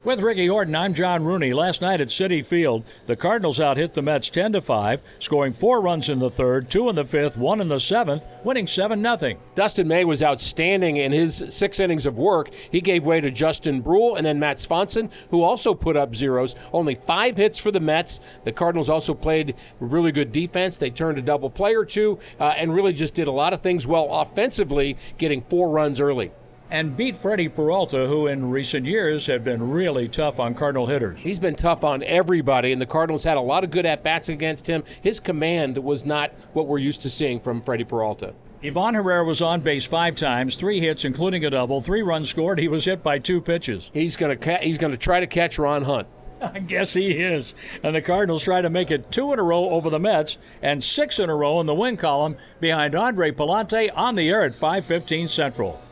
With Ricky Horton, I'm John Rooney. Last night at Citi Field, the Cardinals out-hit the Mets 10-5, scoring 4 runs in the third, 2 in the fifth, 1 in the seventh, winning 7-0. Dustin May was outstanding in his 6 innings of work. He gave way to Justin Brule and then Matt Swanson, who also put up zeros. Only 5 hits for the Mets. The Cardinals also played really good defense. They turned a double play or two and really just did a lot of things well offensively, getting 4 runs early. And beat Freddie Peralta, who in recent years had been really tough on Cardinal hitters. He's been tough on everybody, and the Cardinals had a lot of good at-bats against him. His command was not what we're used to seeing from Freddie Peralta. Ivan Herrera was on base 5 times, 3 hits, including a double, 3 runs scored. He was hit by 2 pitches. He's going to try to catch Ron Hunt. I guess he is. And the Cardinals try to make it 2 in a row over the Mets and 6 in a row in the win column behind Andre Palante on the air at 5:15 Central.